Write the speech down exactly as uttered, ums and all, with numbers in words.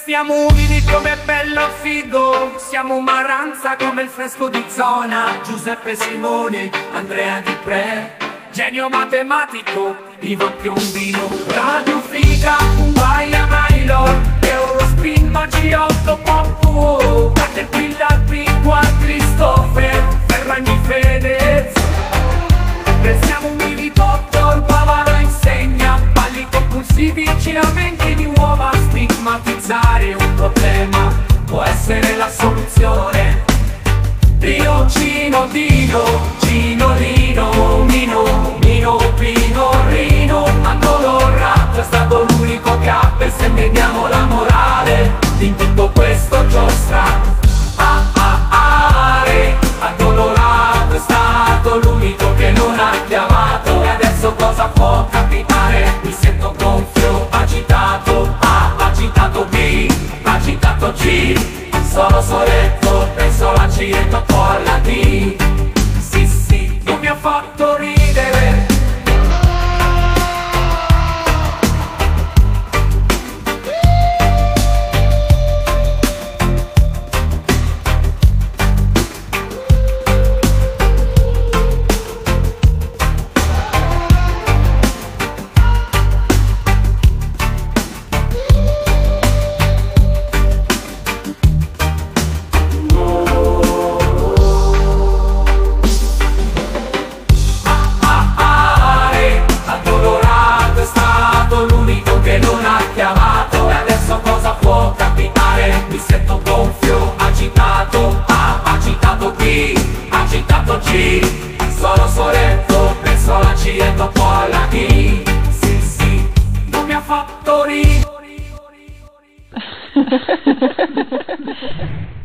Siamo umili come bello figo, siamo maranza come il fresco di zona. Giuseppe Simoni, Andrea Di Pre, genio matematico, Ivo Piombino. Radio Figa, Baia Mailor, Eurospin, Magiotto, Poppo, Caterpillar, Pinqua, Christopher, Ferragni, Fedez. Siamo umili, dottor Bavaro insegna, balli compulsivi, accinamenti di uova. Stigmatizzare un problema può essere la soluzione. Dio, Cino, Dino, Cino, Lino, Mino, Mino, Pino, Rino. Angolo Rap è stato l'unico che ha, per se vediamo la morale in tutto questo giostra. Ah ah ah, re. Angolo Rap è stato l'unico che non ha chiamato. E adesso cosa può capitare? Mi sento gonfio, agitato. A, agitato B, agitato C. Sono soletto, penso alla C e tocco alla D. Sì sì, non mi ha fatto ridere. Agitato G, sono soletto, penso alla C e dopo alla D. Sì sì, non mi ha fatto ridere.